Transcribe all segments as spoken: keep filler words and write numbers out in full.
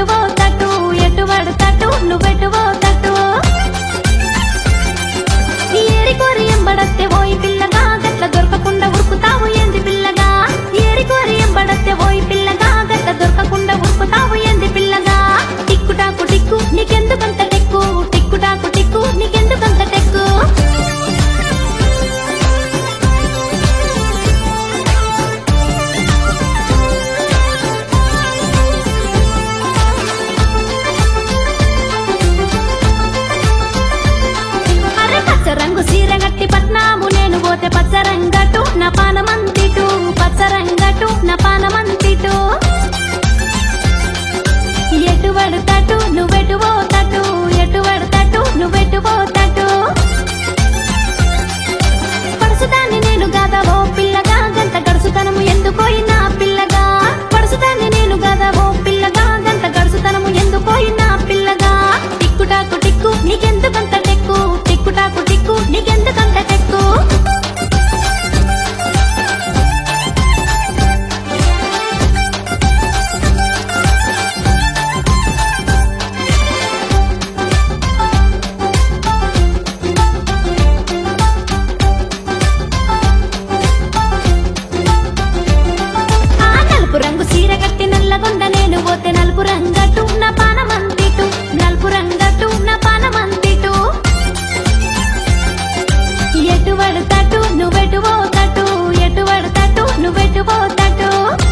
పోతట్టు ఎటు పడతట్టు నువ్వెటు పోతట్టు ఏరి కోరి ఎంబడత్తే పోయి పిల్లగా గట్ల దొరకకుండా ఉరుకుతావు ఏంది పిల్లగా ఏరి కోరి ఎంబడత్తే పోయి పిల్లగా గట్ల దొరకకుండా ఉరుకుతావు ఏంది పిల్లగా టిక్కుటాకు టిక్కు నీకెందుకంత టెక్కు టిక్కుటాకు టిక్కు నీకెందుకంత టెక్కు రంగు సీర గట్టి పట్నాము నేను పోతే పచ్చరంగటు నా పానమంతిటు పచ్చరంగటు నా పానమంతిటు ఎటు పడతటు నువ్వెటు పోతటు ఎటు పడతటు నువ్వెటు పోతటు పడుసుదాన్ని నేను గదా ఓ పిల్లగా గంత గడుసుతనము ఎందుకోయినా పిల్లగా పడుసుదాన్ని నేను గదా ఓ పిల్లగా గంత గడుసుతనము ఎందుకోయినా పిల్లగా టిక్కుటాకు టిక్కు నీకెందుకంత టెక్కు టిక్కుటాకు టిక్కు నీకెందుకంత టెక్కు ఆ నలుపు రంగు సీర గట్టి నల్లగొండ నేను పోతే నలుపు రంగటు నా పానమంతిటు నలుపు రంగటు నా పానమంతిటు ఎటు పడతటు నువ్వెటు పోతటు ఎటు పడతటు నువ్వెటు పోతటు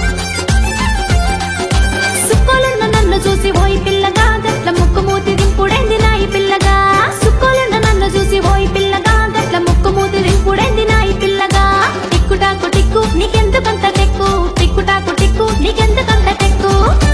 సుక్కోలున్న నన్ను చూసి పోయి పిల్లగా గట్ల ముక్కు మూతి దింపుడేంది నాయి పిల్లగా సుక్కోలున్న నన్ను చూసి పోయి పిల్లగా గట్ల ముక్కు మూతి దింపుడేంది నాయి పిల్లగా టిక్కుటాకు టిక్కు నీకెందుకంత టెక్కు టిక్కుటాకు టిక్కు నీకెందుకంత టెక్కు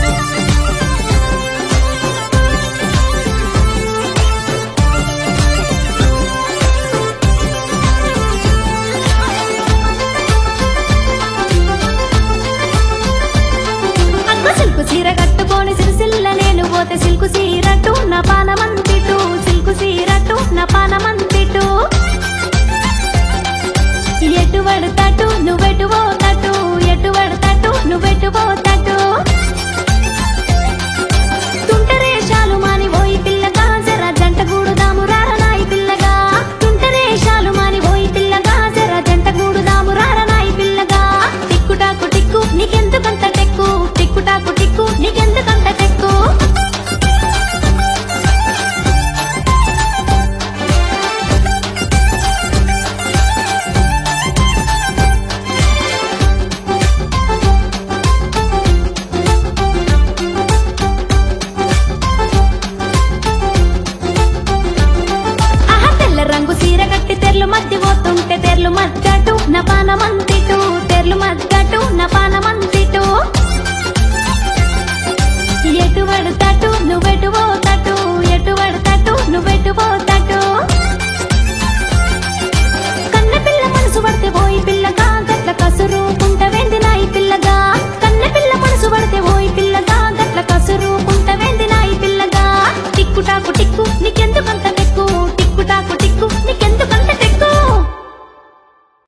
సిల్కు సీర కట్టుకొని సిరిసిల్ల నేను పోతే సిల్కు సీరటు నా పానమంతిటు సిల్కు సీరటు నా పానమంతిటు ఎటు పడతటు నువ్వెటు పోతటు ఎటు పడతటు నువ్వెటు పోతటు తుంటరేషాలు మాని పోయి పిల్లగా జర జంట గూడుదాము రారనాయి పిల్లగా తుంటరేషాలు మాని పోయి పిల్లగా జర జంట గూడుదాము రారనాయి పిల్లగా టిక్కుటాకు టిక్కు నీకెందుకంత టెక్కు టిక్కుటాకు టిక్కు నీకెందుకంత టెక్కు ఆహా తెల్ల రంగు సీర కట్టి తెర్లు మధ్య పోతుంటే తెర్లు మద్దటు నా పానమంతిటు తెర్లు మద్దటు నా పానమంతిటు ఎటు పడత